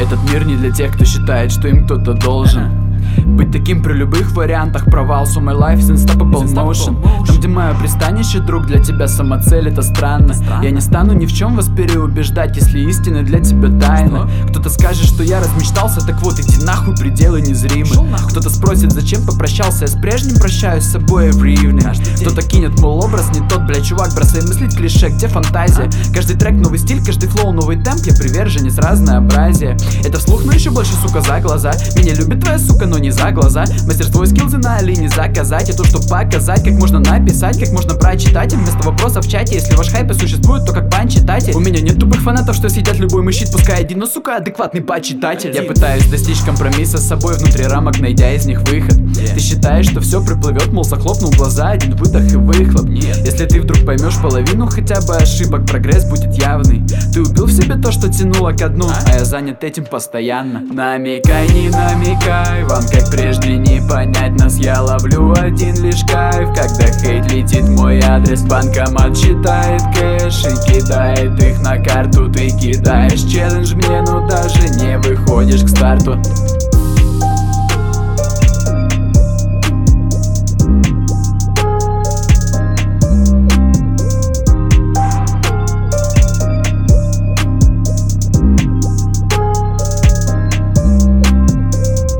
Этот мир не для тех, кто считает, что им кто-то должен. Быть таким при любых вариантах. Провал, so my life is unstoppable motion. Там, где мое пристанище, друг, для тебя самоцель, это странно. Я не стану ни в чем вас переубеждать, если истина для тебя тайна. Кто-то скажет, что я размечтался, так вот иди нахуй, пределы незримы. Кто-то спросит, зачем попрощался, я с прежним прощаюсь с собой every evening. Кто-то кинет, мол, образ не тот, бля, чувак, бросай мыслить клише, где фантазия? Каждый трек новый стиль, каждый флоу новый темп, я приверженец разнообразия. Это вслух, но еще больше, сука, за глаза. Меня любит твоя сука, но не за глаза. Мастерство и скиллзы на линии заказать. И то, что показать, как можно написать, как можно прочитать. И вместо вопросов в чате, если ваш хайп и существует, то как пан читайте. У меня нет тупых фанатов, что съедят любой мой щит, пускай один, но, сука, адекватный почитатель. Я пытаюсь достичь компромисса с собой внутри рамок, найдя из них выход. Ты считаешь, что все приплывет, мол, захлопнул глаза, один выдох и выхлоп. Нет. Если ты вдруг поймешь половину хотя бы ошибок, прогресс будет явный. Ты убил в себе то, что тянуло ко дну, а я занят этим постоянно. Намекай, не намекай, вам как прежде не понять нас. Я ловлю один лишь кайф, когда хейт летит в мой адрес. Банкомат считает кэш и кидает их на карту. Ты кидаешь челлендж мне, но даже не выходишь к старту.